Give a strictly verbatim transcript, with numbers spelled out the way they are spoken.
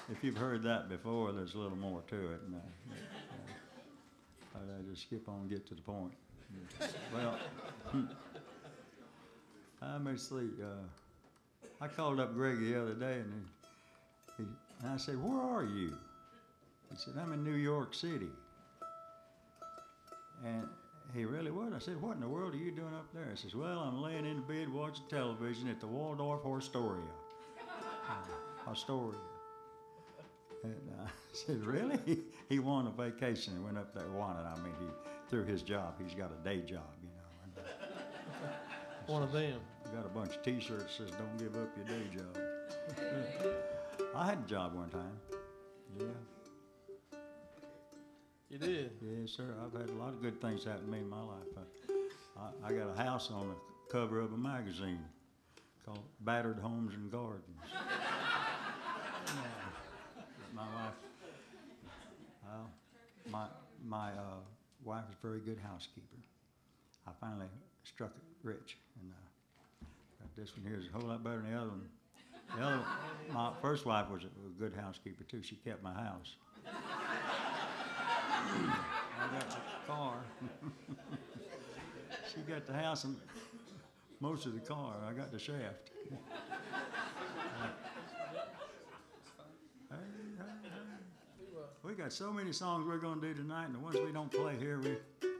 if you've heard that before, there's a little more to it. And, uh, uh, I just skip on and get to the point. Well, I may see. Uh, I called up Greg the other day, and, he, he, and I said, "Where are you?" He said, "I'm in New York City." And he really was. I said, "What in the world are you doing up there?" He says, "Well, I'm laying in bed watching television at the Waldorf Astoria." Uh, Astoria. And uh, I said, "Really?" He, he won a vacation and went up there. Won it. I mean, he through his job. He's got a day job, you know. And, uh, One of them. Got a bunch of T-shirts that says, "Don't give up your day job." I had a job one time. Yeah. You did? Yes, sir. I've had a lot of good things happen to me in my life. I, I, I got a house on the cover of a magazine called Battered Homes and Gardens. Yeah. My wife, well, my my uh, wife is a very good housekeeper. I finally struck it rich, and uh, got this one here is a whole lot better than the other one. The other, my first wife was a, a good housekeeper too. She kept my house. I got the car. She got the house and most of the car. I got the shaft. Hey, hey, hey. We got so many songs we're going to do tonight, and the ones we don't play here, we